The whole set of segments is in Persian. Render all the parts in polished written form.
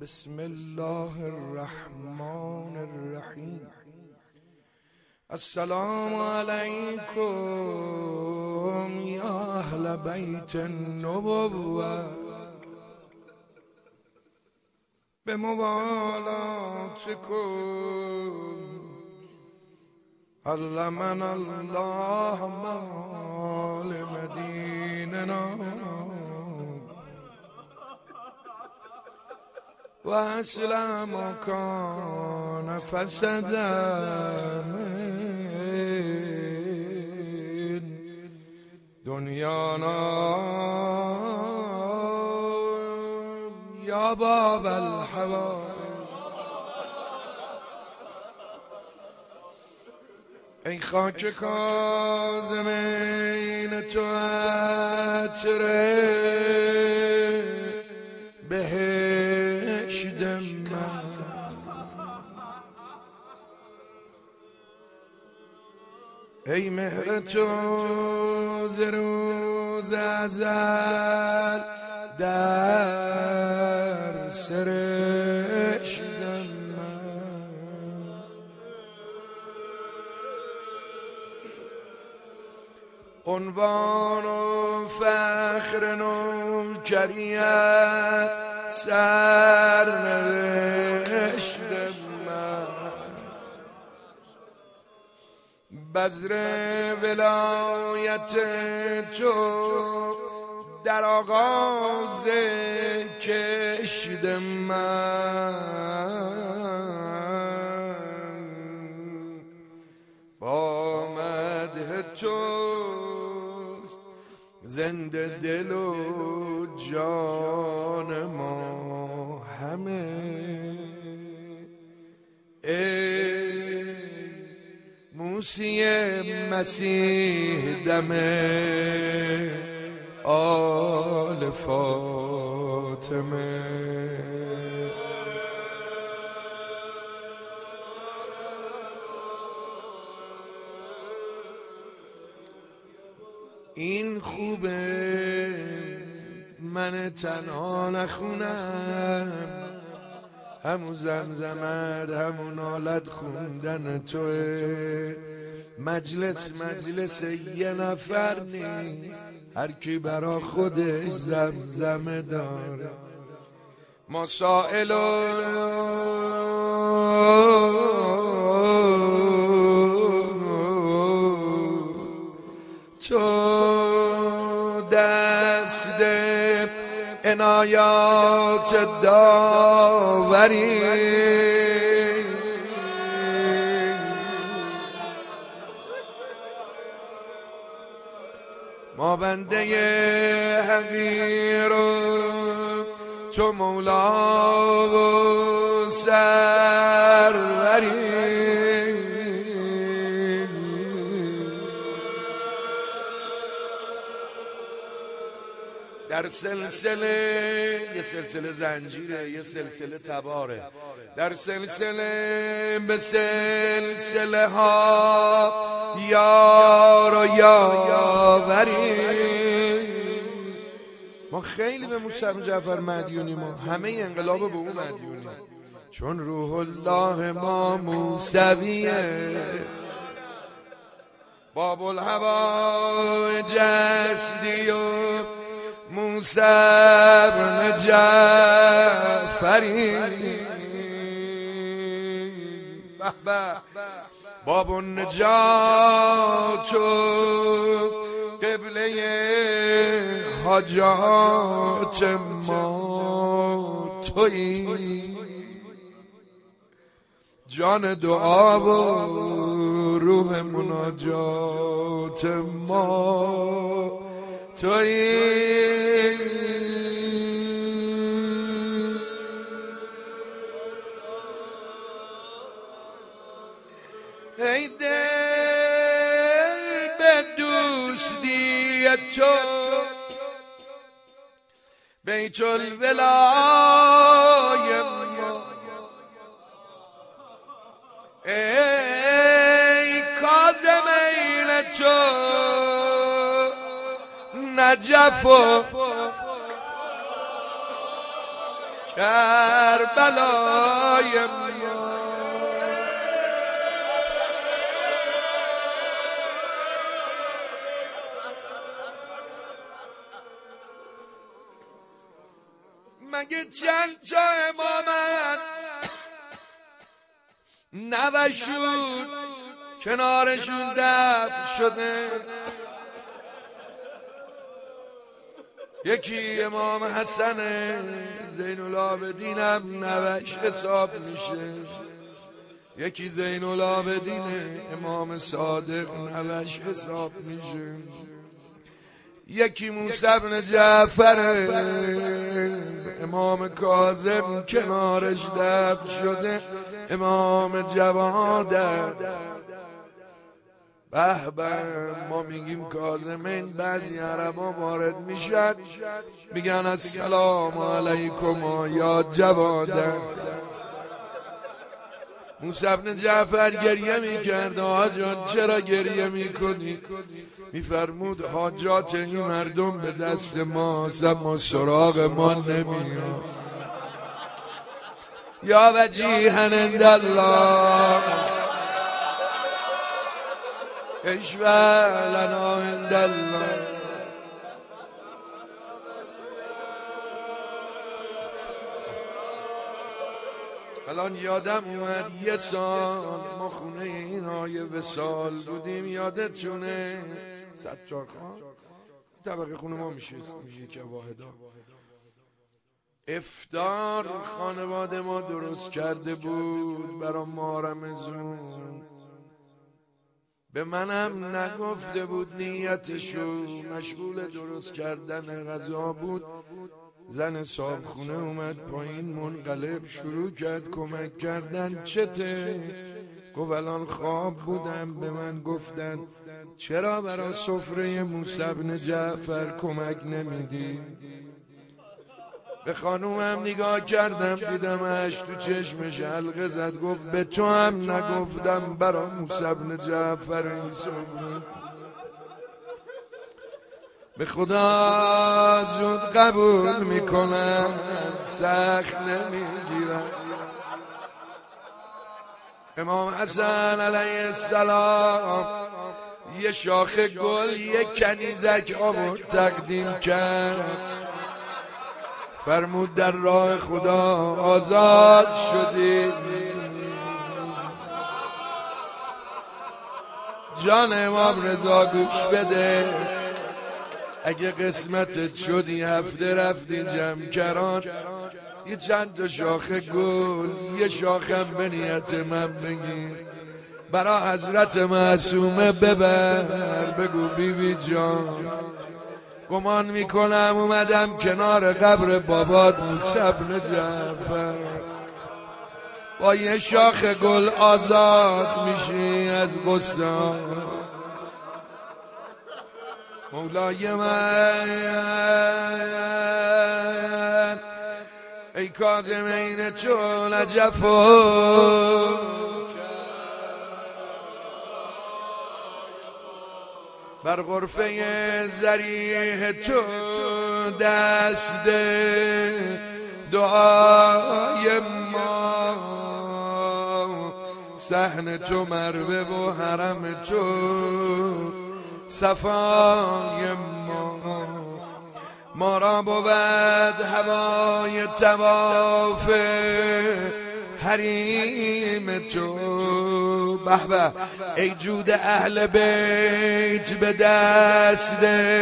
بسم الله الرحمن الرحیم. السلام علیکم یا اهل بیت النبوة، به موالاتکم علمنا الله مال مدیننا و اصل مکان فسد من دنیانا یا باب الحوائج. ای خاک کاظمین تو عطر بهشت من، ای مهر تو ز روز ازل در سرشت من، عنوان و فخر نوکریت سرنوشت من، بذر ولایت تو در آغاز کشت من، با مدح توست زنده دل و جان ما همه. ای موسی مسیح دم آل فاطمه، این خوبه من تنها نخونم، همون زمزمت همون نالت خوندن توه. مجلس یه نفر نیست، هر کی برا خودش زمزمه داره. مسائل تو دست عنایات داوری، ما بنده حقیر و تو مولا و سروری. در سلسله، یه سلسله زنجیره یه سلسله تباره، در سلسله به سلسله ها یار و یاوری. ما خیلی به موسی جعفر مدیونی، ما همه انقلاب به اون مدیونی، چون روح الله ما موسویه. باب الهوا جسدی و موسی بن جعفری، باب النجات و قبله حاجات ما تویی، جان دعا و روح مناجات ما تویی. ای دل به دوستی تو بیت الولای ما، ای کاظمین تو نجف و کربلای ما. مگه چند جا امامت نوشود کنارشون دفن شده؟ یکی امام حسن زین العابدین هم نوش حساب میشه، یکی زین العابدین امام صادق نوش حساب میشه، یکی موسی بن جعفر امام کاظم کنارش دفن شده، امام جواد. به به، ما میگیم کاظمین، بعضی عربا وارد میشن میگن السلام علیکم یا جواده. موسی بن جعفر گریه میکرد، آقا جان چرا گریه میکنی؟ میفرمود حاجات این مردم به دست ماست اما سراغ ما نمیاد. یا وجیها عند الله اشفع لنا عند الله. الان یادم اومد یه سال ما خونه این آیه وصال بودیم، یادتونه؟ ستار خان طبقه خونه ما میشه یکی واحدا. افطار خانواده ما درست کرده بود برا ماه رمضان، به منم نگفته بود نیتشو، مشغول درست کردن غذا بود. زن صاحب خونه اومد پایین منقلب شروع کرد کمک کردن. چته؟ گفت الان خواب بودم به من گفتن چرا برای سفره موسی بن جعفر کمک نمیدی؟ به خانومم نگاه کردم دیدم اش تو چشمش حلقه زد. گفت به تو هم نگفتم برای موسی بن جعفر این سفره؟ به خدا زود قبول میکنم، سخت نمیگیرم. امام حسن علیه السلام یه شاخه گل یه کنیزک آورد تقدیم کرد، فرمود در راه خدا آزاد شدی. جان امام رضا گوش بده، اگه قسمتت شدی هفته رفتی جمکران، یه چند تا شاخه گل یه شاخم به نیت من بگیر، برا حضرت معصومه ببر، بگو بیبی جان گمان میکنم اومدم کنار قبر بابات موسی بن جعفر، با یه شاخ گل آزاد میشی از غصه. مولای من ای کاظمین چون جفا، بر غرفه ذریح تو دست دعای ما، صحن تو مروه و حرم تو صفای ما را بود هوای طواف حریم تو. به به، ای جود اهل بیت به دست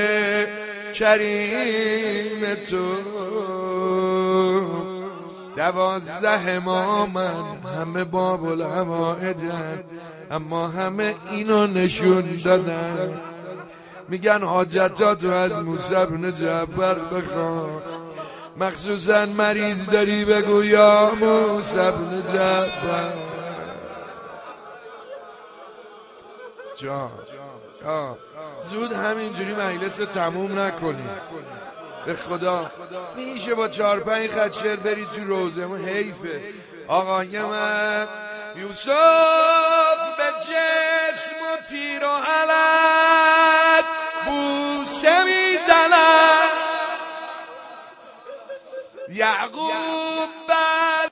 کریم تو. 12 امامن همه باب الحوائجن، اما همه اینو نشون دادن. میگن حاجتاتو از موسی بن جعفر بخوان، مخصوصا مریض داری بگو یا موسی بن جعفر. جان زود همینجوری مجلس رو تموم نکنی، به خدا میشه با 4-5 خط شعر بری تو روزه؟ ما حیفه. آقای من یوسف به جسم و پیر و علت بوسه میزند، یعقوب